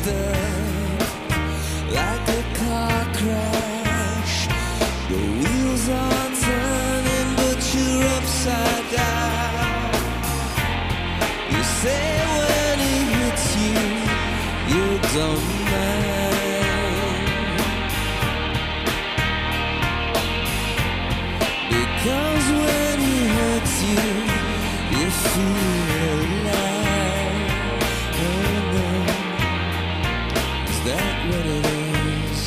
distant, like a car crash. The wheels are turning, but you're upside down. You say when it hits you, you don't mind, because when it hurts you, you feel alive. Oh no, is that what it is?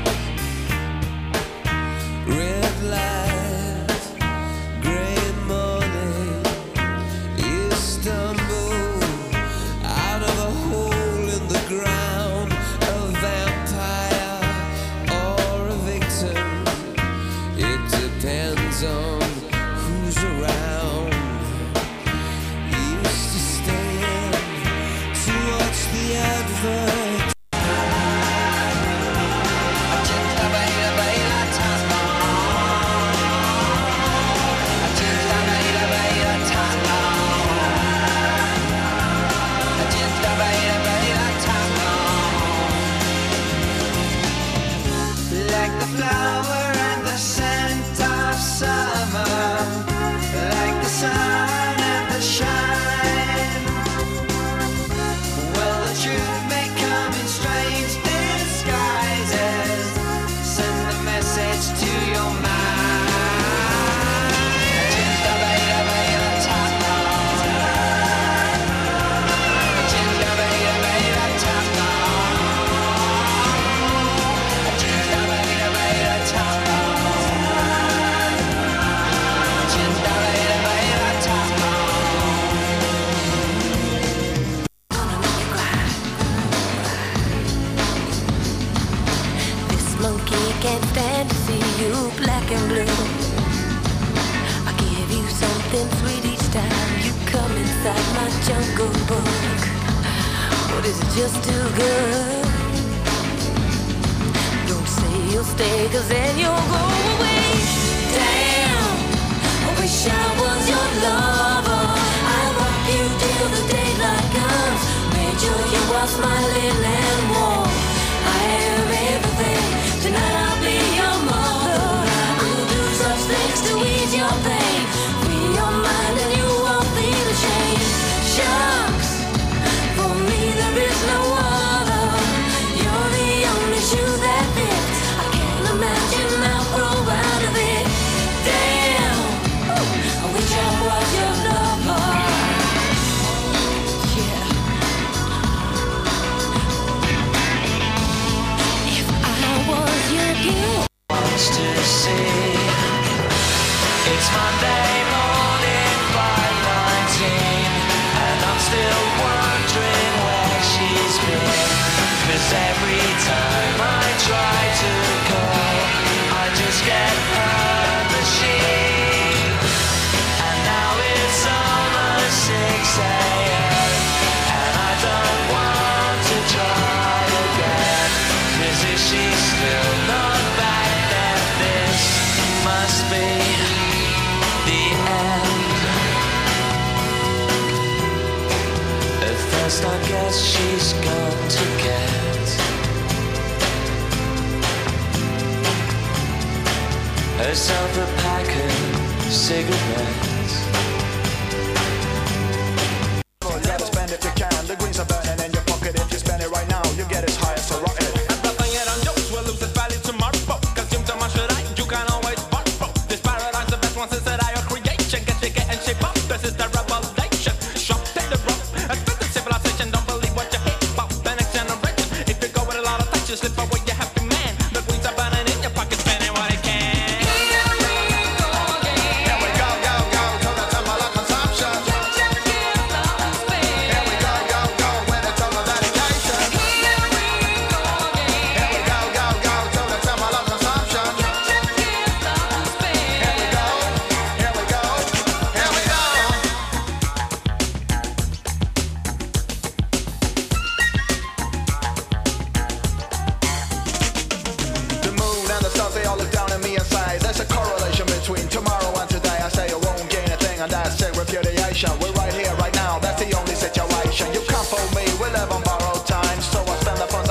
Red light, gray morning, you stumble out of a hole in the ground, a vampire or a victim. It depends on who's around. You used to stand to watch the advert. Like the flower and the scent of summer, like the sun and the shine. Well, the truth may come in strange disguises. Send the message to your mind. Monkey can't stand to see you black and blue. I give you something sweet each time you come inside my jungle book. But is it just too good? Don't say you'll stay, 'cause then you'll go away. Damn, I wish I was your lover. I'd rock you till the daylight comes. Made sure you are smiling and warm. I am everything. Tonight I'll be your mother. We'll do such things to ease your pain. Free your mind and you won't feel ashamed. Shucks, for me there is no other. You're the only shoe that fits. I can't imagine I'll grow out of it. Damn, I wish I was your lover. Yeah. If I was your girl. Wants to see. It's Monday morning, 5:19, and I'm still wondering where she's been. 'Cause every time I try to call, I just get her machine. And now it's almost 6 a.m., and I don't want to try again. 'Cause if she's still not back, then this must be the end. At first I guess she's gone to get herself a pack of cigarettes. Never spend if you can. The greens are burning in your pocket. If you spend it right now, you get as high as a rocket. Everything it on jokes will lose its value tomorrow. Consume so much that you can always borrow. This paradigm's the best one since that I creation. Get shaken and shape up. This is the revelation. Shock, take the rope. Advanced civilization. Don't believe what you hear about the next generation. If you go with a lot of touch, you slip away, you happy man. The greens are burning in your pocket, spending what it can. Here we go, go, go, to the temple of consumption. Here we go, go, go, with a total dedication. Here we go, go, go, to the temple of consumption. Here we go, here we go, here we go. The moon and the stars, they all look down at me and say there's a correlation between tomorrow and today. I say you won't gain a thing, and that's a repudiation. We're right here, right now, that's the only situation. You can't fool me, we live on borrowed time, so I spend the fun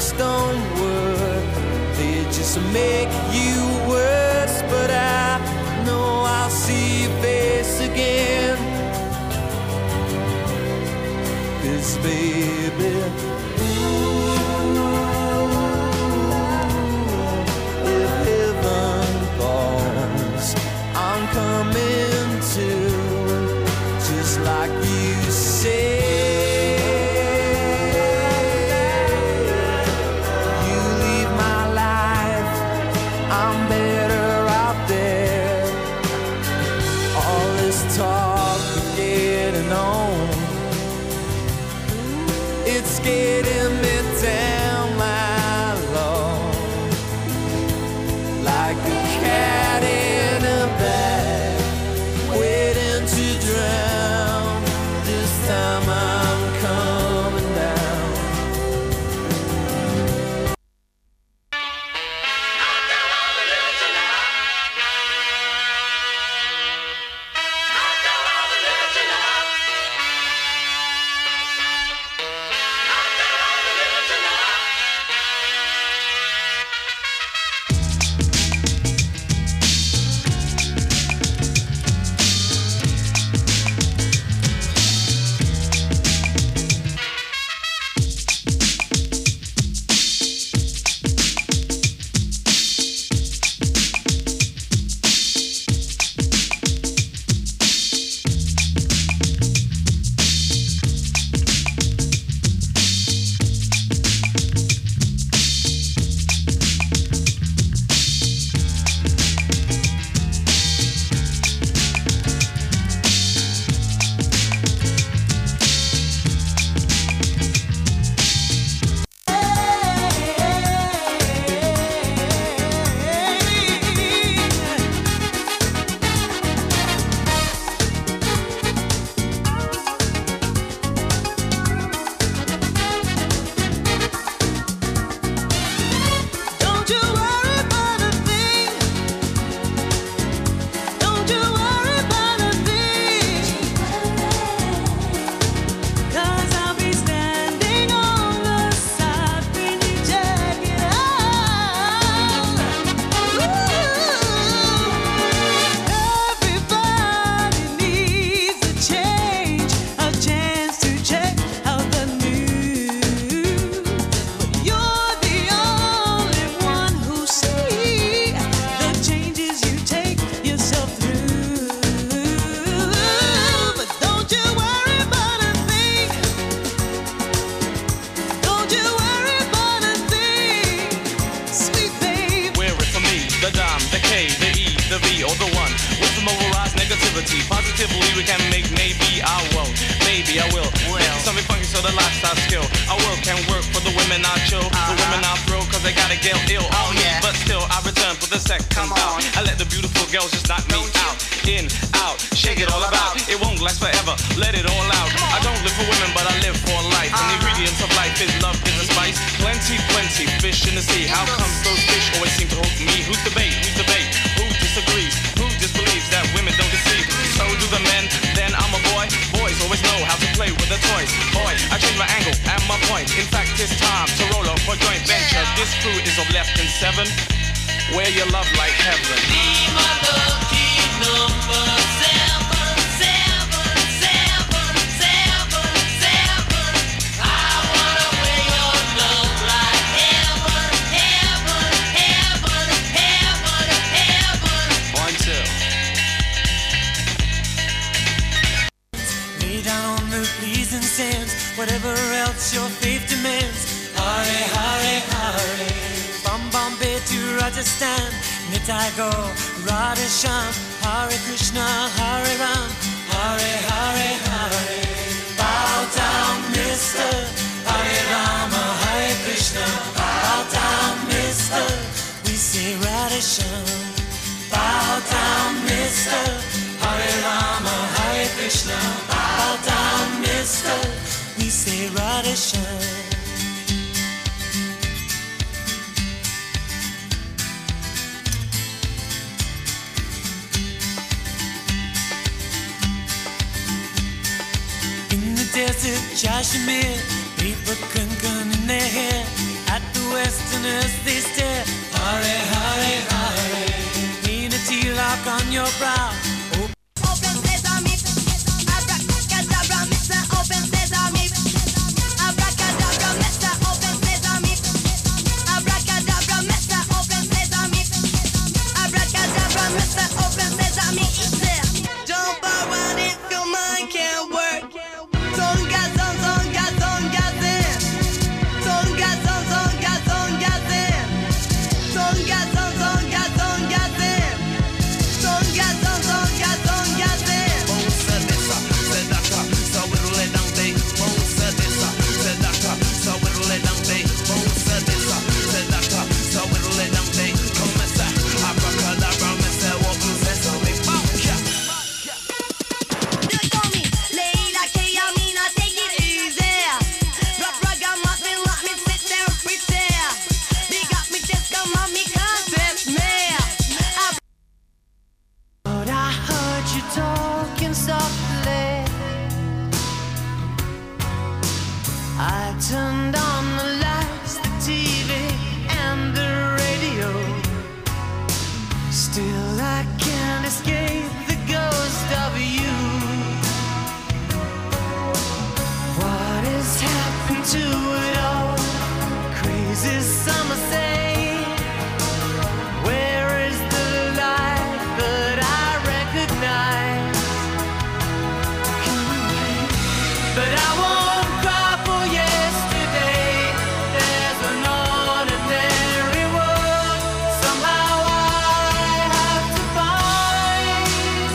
words don't work, they just make you worse. But I know I'll see your face again, 'cause baby, if heaven falls, I'm coming to, just like you say. You leave my life, I'm better out there. All this talk of getting on, it's getting me down, my love, like a cat in a bag, waiting to drown. This time I'm coming down. Don't you worry about a thing. Don't you worry about a thing. 'Cause I'll be standing on the side when you check it out. Everybody needs a change, a chance to check out the news. But you're the only one who sees the changes you take yourself through. But don't you worry about a thing. Don't you worry about a thing, sweet babe. Wear it for me, the dime, the K, the E, the V, or the one. With some overrides negativity. Positively we can make, maybe I won't. Maybe I will. Something funky so the lifestyle skill. I will can work for the women I chill. The women I thrill cause they gotta get ill on me. But still I return for the second bout. I let the beautiful girls just knock me out. In, out, shake it all about. It won't last forever, let it all out. I don't live for women but I live for life. And the ingredients of life is love, is a spice. Plenty, plenty fish in the sea. How comes those fish always seem to hook me? Who's the bait? Who's the bait? Who disagrees? Who disbelieves that women don't deceive? So do the men, then I'm a boy. Boys always know how to play with the toys. Boy, I change my angle and my point. In fact, it's time to roll up for joint venture. This crew is of less than 7. Wear your love like heaven. One, two. Lay down on the pleasing sands, whatever else your faith demands. Hare, hare, hare. From Bombay to Rajasthan, Nitai go, Radha Shyam, Hare Krishna, Hare Ram, Hare, hare, hare. Bow down, mister, Hare Rama, Hare Krishna. Bow down, mister, we say Radha Shyam. Bow down, mister, Hare Rama, Hare Krishna. Bow down, mister, we say Radha Shyam. In the desert, Kashmir, people kunkan in their hair. At the turned on the lights, the TV and the radio. Still I can't escape the ghost of you. What has happened to it all? Crazy summer say, where is the light that I recognize? But I won't cry for yesterday. There's an ordinary world somehow I have to find.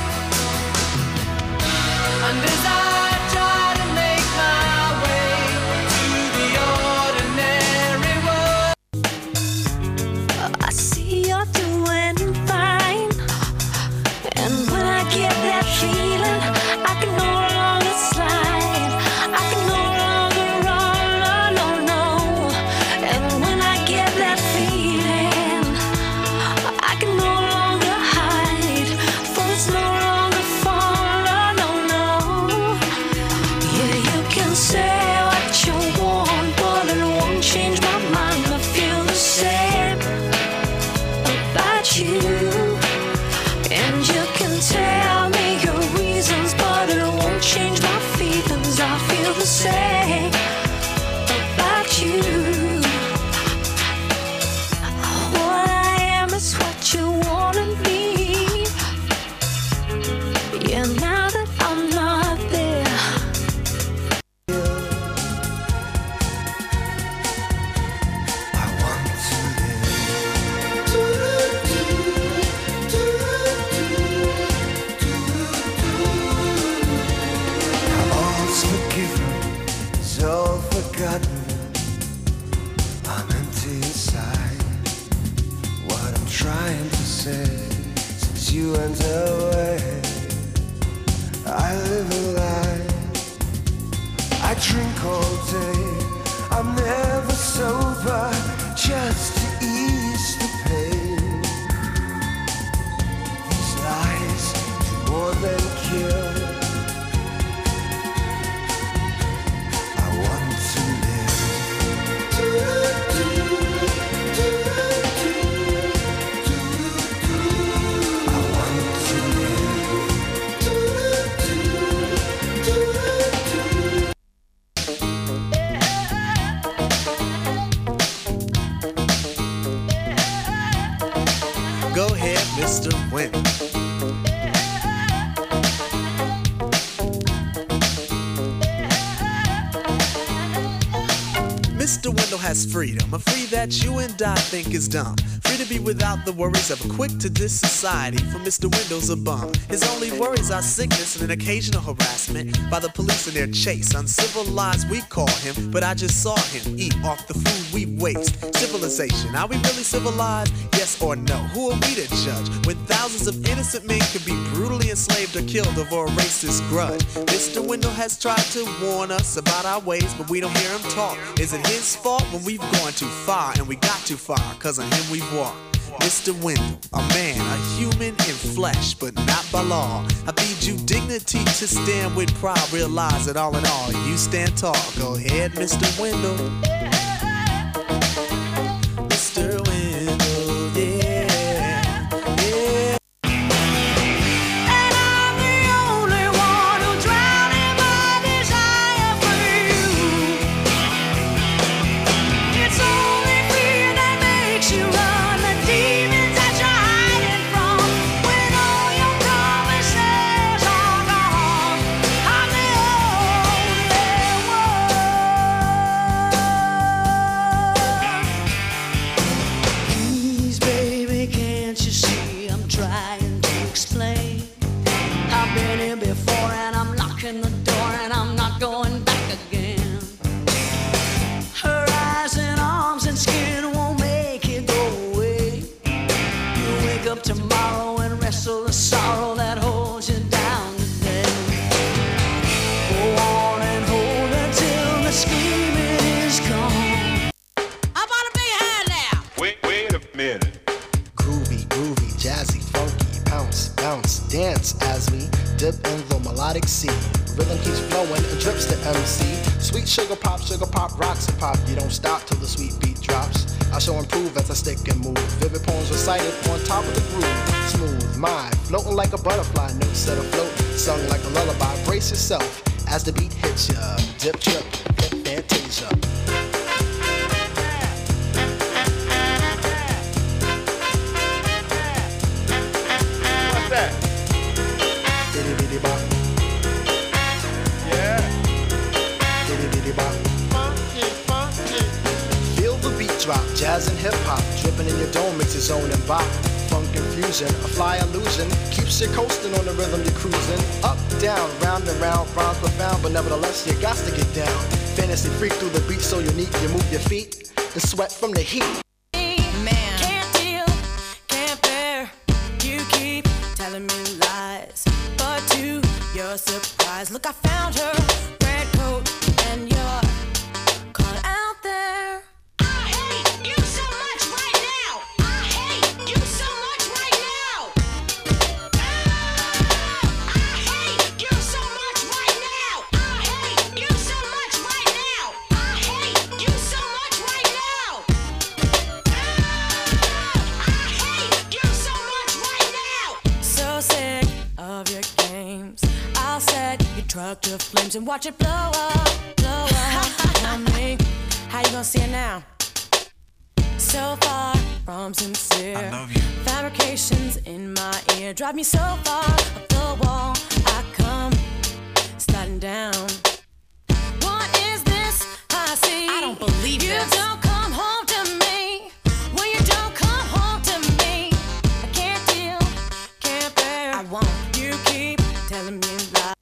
And as I try to make my way to the ordinary world, I see you're doing fine, and when I get that feeling, I can no longer slide, I can no longer run, no, no. And when I get that feeling, I can no longer hide, for it's no longer fun, no, no. Yeah, you can say what you want, but it won't change my mind. I feel the same about you, and you can tell me your reasons, but it won't change my feelings. I feel the same about you. What I am is what you wanna be. Yeah, now that I'm not there, I want to live. All's forgiven, it's all forgotten. I'm empty inside. What I'm trying to say, since you went away, I live a lie. I drink all day, I'm never sober, just to ease the pain. These lies do more than kill. I want to live. I want to live. Go ahead, Mr. Winter. Mr. Wendell has freedom, a free that you and I think is dumb. Free to be without the worries of a quick-to-diss society, for Mr. Wendell's a bum. His only worries are sickness and an occasional harassment by the police in their chase. Uncivilized we call him, but I just saw him eat off the food we waste. Civilization, are we really civilized? Yes or no? Who are we to judge when thousands of innocent men could be brutally enslaved or killed over a racist grudge? Mr. Wendell has tried to warn us about our ways, but we don't hear him talk. Is it his fault when we've gone too far, and we got too far, cause on him we've walked? Mr. Wendell, a man, a human in flesh, but not by law. I bid you dignity to stand with pride. Realize that all in all, you stand tall. Go ahead, Mr. Wendell. Mr. Wendell, yeah, yeah. and I'm the only one who's drowning my desire for you. It's only fear that makes you run, the demons that you're hiding from. When all your promises are gone, I'm the only one. Please, baby, can't you see I'm trying to explain? I've been here before and I'm locking the door and I'm not going back again. Her eyes and arms and skin won't make it go away. You wake up tomorrow and wrestle the sorrow that holds you down today. Go on and hold her till the screaming is gone. How about a big hand now? Wait a minute. Groovy, jazzy, funky, bounce, dance as we dip in the melodic sea. Rhythm keeps flowing and drips to MC. Sweet sugar pop, rocks and pop. You don't stop till the sweet beat drops. I shall improve as I stick and move. Vivid poems recited on top of the groove. Smooth mind, floating like a butterfly. Notes set afloat, sung like a lullaby. Brace yourself as the beat hits ya. Dip, trip, hip, fantasia. What's that? Diddy diddy bop. Yeah. Diddy diddy bop. Funky, funky. Feel the beat drop, jazz and hip hop, dripping in your dome makes your zone and bop. Funk confusion, a fly illusion, keeps you coasting on the rhythm you're cruising. Up, down, round and round, rhymes profound, but nevertheless you got to get down. Fantasy freak through the beat so unique, you move your feet and sweat from the heat. Man, can't deal, can't bear. You keep telling me lies, but to your surprise, look, I found her, red coat, and you're caught out there. I hate you so much right now. I hate you so much right now. I hate you so much right now. I hate you so much right now. I hate you so much right now. I hate you so much right now. So sick of your games. I'll set your truck to flames and watch it blow up on me. How you gonna see it now? So far from sincere. I love you. Fabrications in my ear drive me so far up the wall. I come sliding down. What is this I see? I don't believe you this. don't come home to me. When you don't come home to me, I can't deal, can't bear. I won't. You keep telling me lies.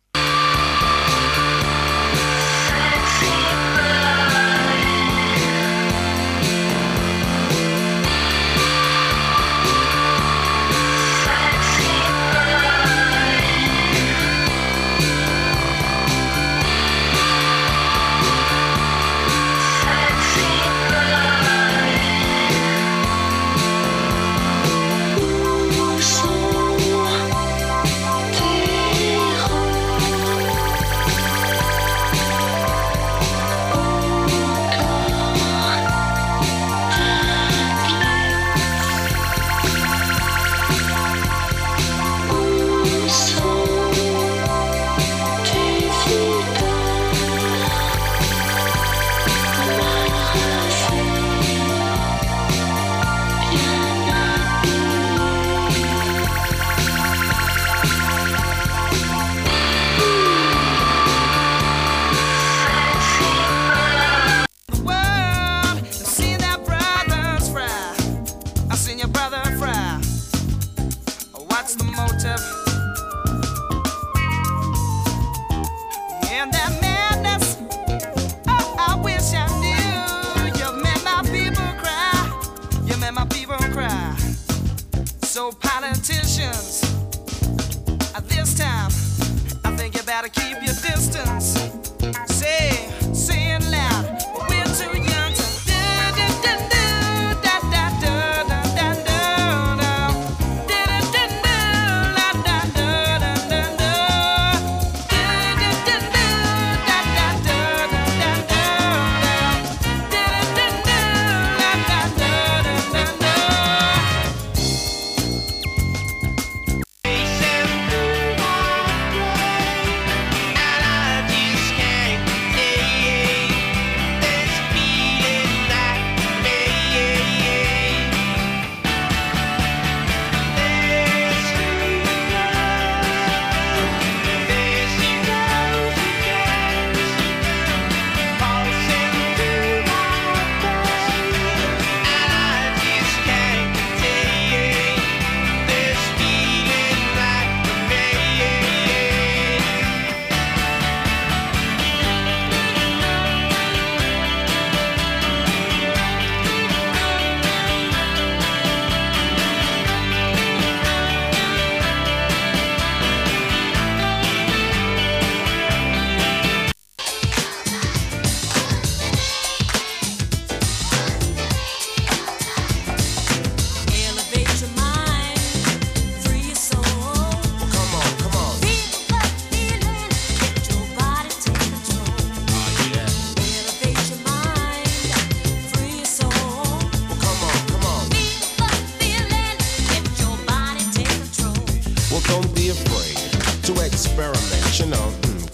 So politicians, at this time, I think you better keep your distance. Say it loud, we're too young to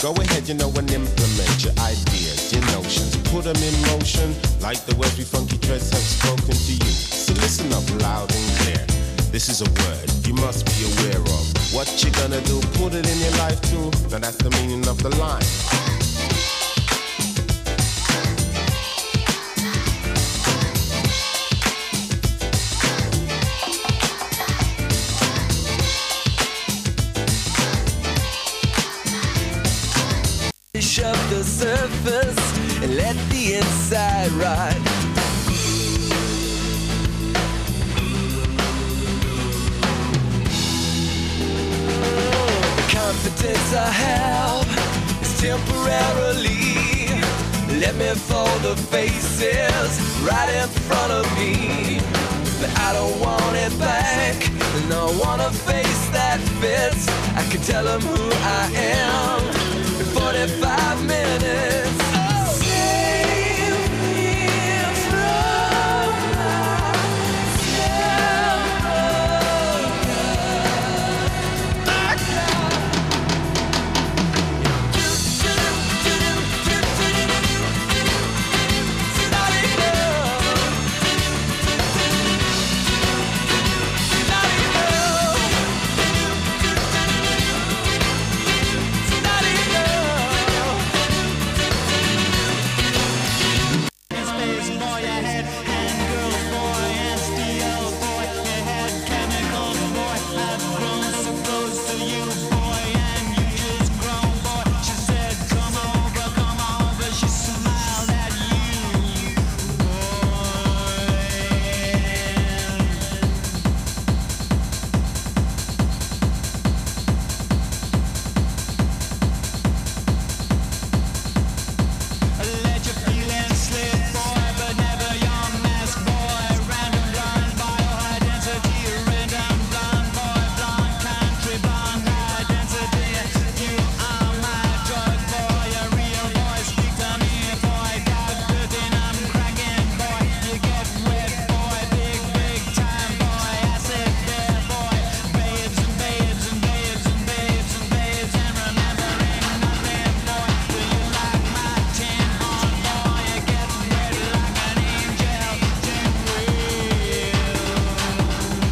Go ahead, you know, and implement your ideas, your notions. Put them in motion, like the words we funky dreads have spoken to you. So listen up loud and clear. This is a word you must be aware of. What you gonna do, put it in your life too. Now that's the meaning of the line. Up the surface and let the inside ride. The confidence I have is temporarily. Let me fold the faces right in front of me. But I don't want it back, and I want a face that fits. I can tell them who I am. 45 minutes